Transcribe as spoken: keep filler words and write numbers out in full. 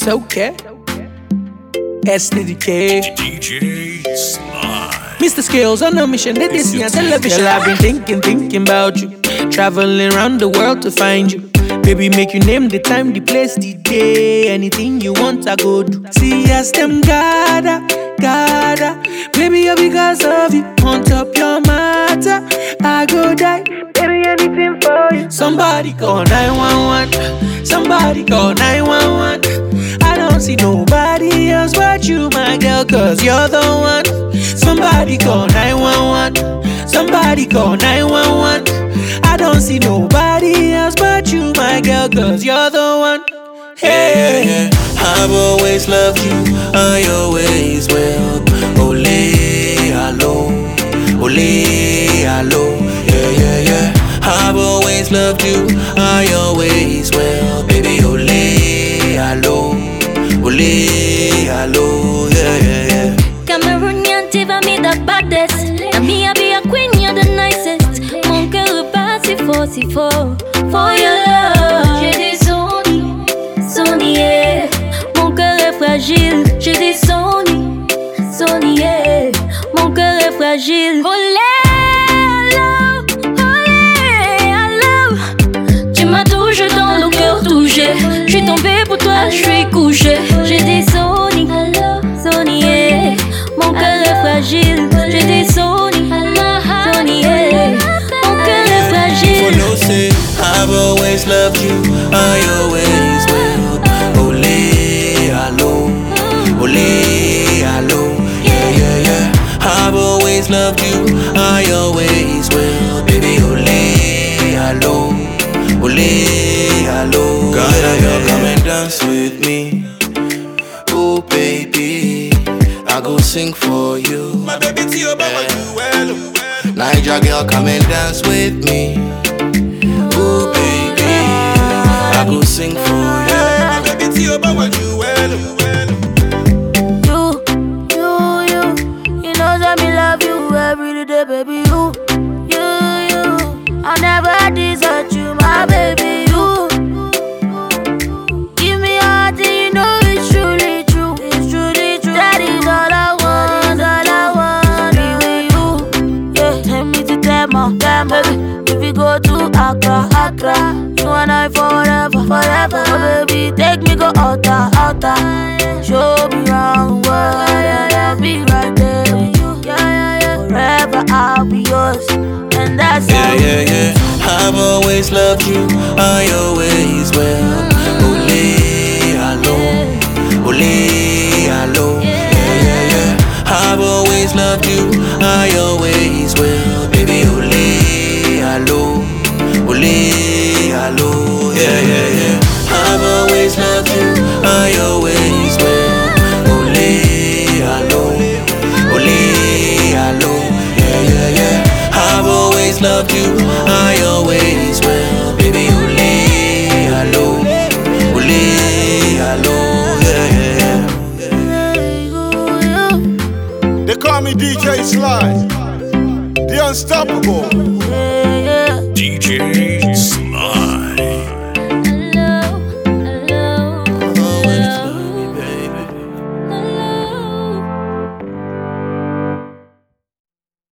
okay. S to the K. D J Sly. Mister Skills on a mission, they did see on television. I've been thinking, thinking about you. Traveling around the world to find you. Baby, make you name the time, the place, the day. Anything you want, I go do. See, yes, them gotta, gotta. Baby, all because of you. On top your matter, I go die. Baby, anything for you. Somebody call nine one one. Somebody call nine one one. I don't see nobody else but you, my girl, cause you're the one. Somebody call nine one one. Somebody call nine one one. I don't see nobody else but you, my girl, cause you're the one. Hey, yeah, yeah. I've always loved you, I always will. Ole, hello, ole, hello. Yeah, yeah, yeah. I've always loved you, I always will. Baby, ole, hello, ole, hello. Yeah, yeah, yeah. Cameroonian Tiva me the baddest. And me I be a queen, you're the nicest. Mon cœur bat si fort, si fort. For your love, j'ai des Sony, Sony, yeah. Mon cœur est fragile, j'ai des Sony, Sony, yeah. Mon cœur est fragile. Olé, allô, olé, allô. Tu m'as touché dans le cœur touché. J'suis tombé pour toi, j'suis couché. J'ai des Sony, Sony, yeah. Mon cœur est fragile, j'ai des Sony, Sony, yeah. Mon cœur est fragile. For no say, I've always loved you, I always will. Ole, hello, ole, hello. Yeah, yeah, yeah. I've always loved you, I always will. Baby, ole, hello, ole, hello. Gotta you come and dance with me. Oh, baby, I go sing for you. My baby, Tio, Baba, you well. Niger girl, come and dance with me. Oh, baby, I go sing for you. My baby, Tio, Baba, you well. You, you, you, you know that me love you every day, baby. You, you, you, I'll never desert you, my baby. You, give me your heart, and you know it's truly true. It's truly true. That is all I want, all I want. Be with you, yeah. Take me to Demo, Demo. If you go to Accra, Accra, you and I forever, forever. Oh, baby, take me go outer, outer. Show me round the world, yeah, yeah. Be right there with you, yeah, yeah, yeah. Forever I'll be yours, and that's yeah, all. Yeah, yeah, yeah. I've always loved you, I always will. Ole, hello, ole, hello. Yeah, yeah, yeah. I've always loved you, I always will. Baby, ole, hello, ole, hello. Yeah, yeah, yeah. I've always loved you, I always will. Ole, hello, ole, hello. Yeah, yeah, yeah. I've always loved you, I always will. Baby, ole, hello, ole, hello. Yeah, yeah, yeah. They call me D J Sly, the unstoppable. Yeah, yeah. D J